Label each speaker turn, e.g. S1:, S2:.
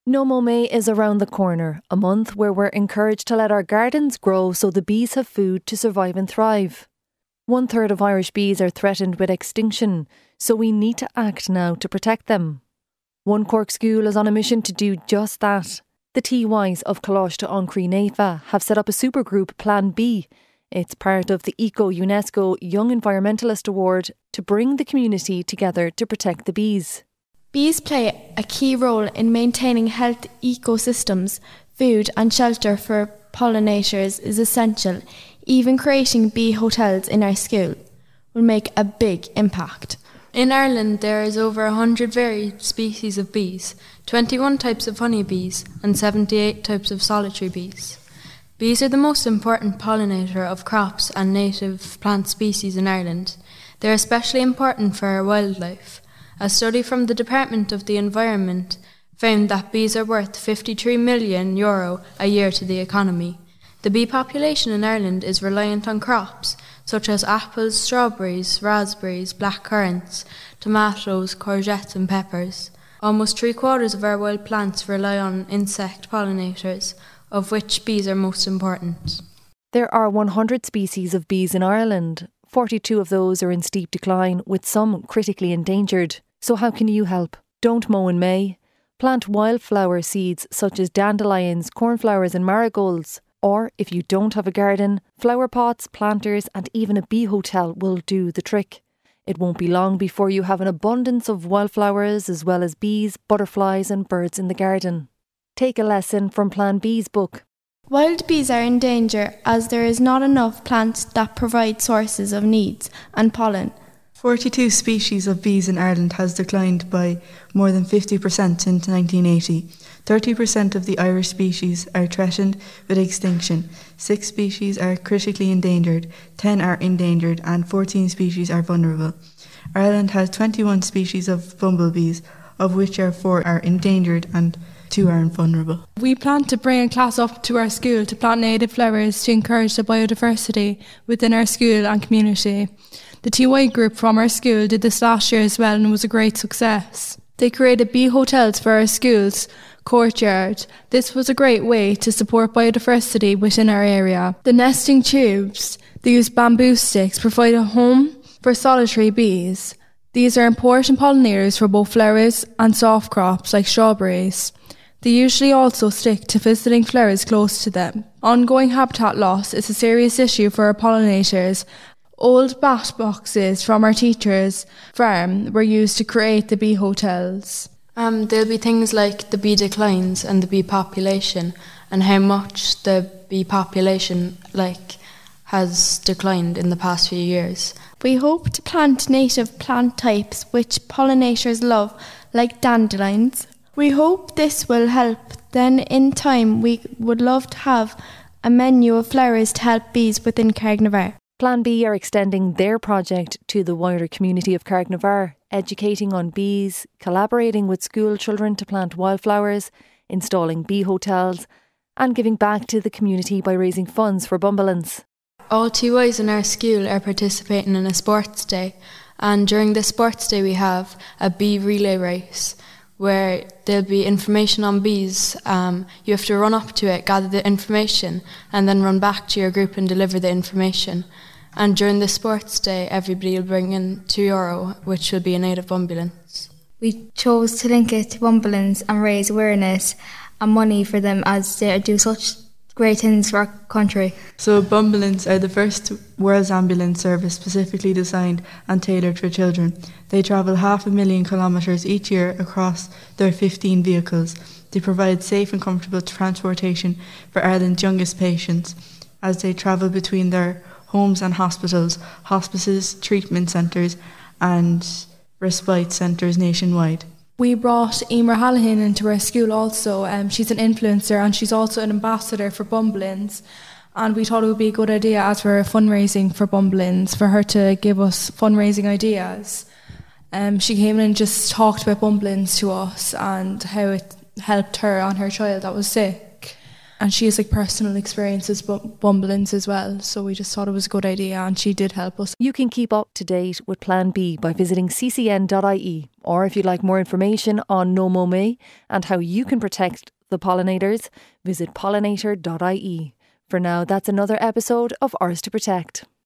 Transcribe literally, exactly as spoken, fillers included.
S1: No Mow May is around the corner, a month where we're encouraged to let our gardens grow so the bees have food to survive and thrive. One third of Irish bees are threatened with extinction, so we need to act now to protect them. One Cork school is on a mission to do just that. The T Ys of Coláiste to Ancree Nafa have set up a supergroup Plan B. It's part of the Eco UNESCO Young Environmentalist Award to bring the community together to protect the bees.
S2: Bees play a key role in maintaining healthy ecosystems. Food and shelter for pollinators is essential. Even creating bee hotels in our school will make a big impact.
S3: In Ireland there is over one hundred varied species of bees, twenty-one types of honeybees and seventy-eight types of solitary bees. Bees are the most important pollinator of crops and native plant species in Ireland. They are especially important for our wildlife. A study from the Department of the Environment found that bees are worth fifty-three million euro a year to the economy. The bee population in Ireland is reliant on crops such as apples, strawberries, raspberries, black currants, tomatoes, courgettes and peppers. Almost three quarters of our wild plants rely on insect pollinators, of which bees are most important.
S1: There are one hundred species of bees in Ireland. forty-two of those are in steep decline, with some critically endangered. So how can you help? Don't mow in May. Plant wildflower seeds such as dandelions, cornflowers and marigolds. Or, if you don't have a garden, flower pots, planters and even a bee hotel will do the trick. It won't be long before you have an abundance of wildflowers as well as bees, butterflies and birds in the garden. Take a lesson from Plan B's book.
S2: Wild bees are in danger as there is not enough plants that provide sources of needs and pollen.
S4: forty-two species of bees in Ireland has declined by more than fifty percent since nineteen eighty. thirty percent of the Irish species are threatened with extinction. Six species are critically endangered, ten are endangered and fourteen species are vulnerable. Ireland has twenty-one species of bumblebees, of which are four are endangered and two are vulnerable.
S5: We plan to bring a class up to our school to plant native flowers to encourage the biodiversity within our school and community. The T Y group from our school did this last year as well and it was a great success. They created bee hotels for our school's courtyard. This was a great way to support biodiversity within our area. The nesting tubes, they use bamboo sticks, provide a home for solitary bees. These are important pollinators for both flowers and soft crops like strawberries. They usually also stick to visiting flowers close to them. Ongoing habitat loss is a serious issue for our pollinators. Old bat boxes from our teacher's farm were used to create the bee hotels.
S3: Um, there'll be things like the bee declines and the bee population and how much the bee population like has declined in the past few years.
S2: We hope to plant native plant types which pollinators love, like dandelions. We hope this will help. Then in time we would love to have a menu of flowers to help bees within Carrignavar.
S1: Plan B are extending their project to the wider community of Carrignavar, educating on bees, collaborating with school children to plant wildflowers, installing bee hotels and giving back to the community by raising funds for Bumblelands.
S3: All T Ys in our school are participating in a sports day, and during this sports day we have a bee relay race where there'll be information on bees. Um, you have to run up to it, gather the information and then run back to your group and deliver the information. And during the sports day, everybody will bring in two euro, which will be a native Bumblelands.
S6: We chose to link it to Bumblelands and raise awareness and money for them as they do such great things for our country.
S4: So Bumblelands are the first World's ambulance service specifically designed and tailored for children. They travel half a million kilometres each year across their fifteen vehicles. They provide safe and comfortable transportation for Ireland's youngest patients as they travel between their homes and hospitals, hospices, treatment centres and respite centres nationwide.
S5: We brought Emer Hallahan into our school also. Um, she's an influencer and she's also an ambassador for Bumblelands. And we thought it would be a good idea as we're fundraising for Bumblelands for her to give us fundraising ideas. Um, she came in and just talked about Bumblelands to us and how it helped her and her child that was sick. and she has like personal experiences with bumbleins as well, so we just thought it was a good idea, and she did help us.
S1: You can keep up to date with Plan B by visiting c c n dot i e, or if you'd like more information on No Mow May and how you can protect the pollinators, visit pollinator dot i e. For now, that's another episode of Ours to Protect.